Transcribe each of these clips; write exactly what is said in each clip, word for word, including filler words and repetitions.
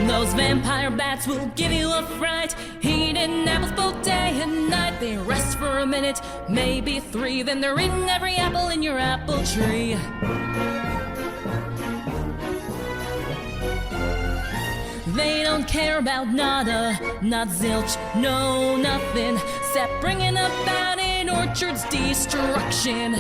Those vampire bats will give you a fright, eating apples both day and night. They rest for a minute, maybe three, then they're in every apple in your apple tree. They don't care about nada, not zilch, no nothing, except bringing about an orchard's destruction.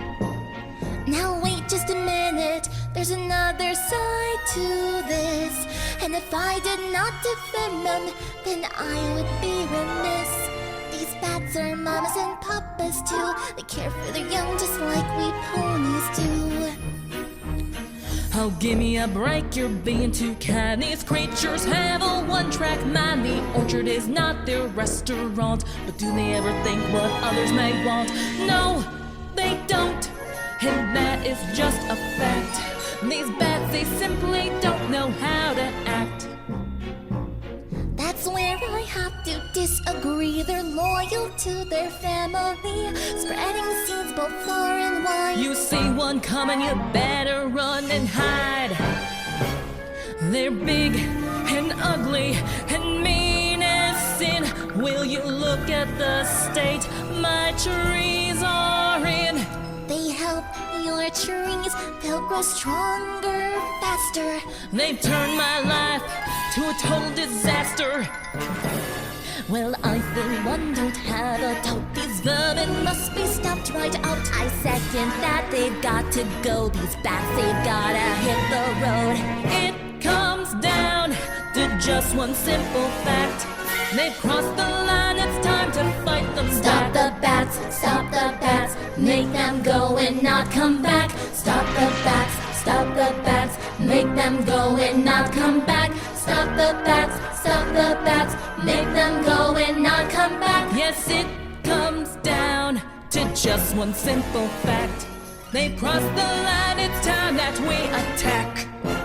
Now wait just a minute, there's another side to this. And if I did not defend them, then I would be remiss. These bats are mamas and papas too. They care for their young just like we ponies do. Oh, give me a break, you're being too kind. These creatures have a one-track mind. The orchard is not their restaurant, but do they ever think what others may want? No, they don't, and that is just a fact. These bats, they simply don't know how to act. That's where I have to disagree. They're loyal to their family, spreading seeds both far and wide. You see one coming, you better run and hide. They're big and ugly and mean as sin. Will you look at the state my trees are in? They help your trees, they'll grow stronger, faster. They've turned my life to a total disaster. Well, I for one don't have a doubt. These vermin must be stopped right out. I second that, they've got to go. These bats, they've gotta hit the road. It comes down to just one simple fact. They've crossed the line, it's time to fight them Stop back. the bats, stop the bats, make them go and not come back. Stop the bats, stop the bats, make them go and not come back. Stop the bats, stop the bats, make them go and not come back. Yes, it comes down to just one simple fact. They've crossed the line, it's time that we attack.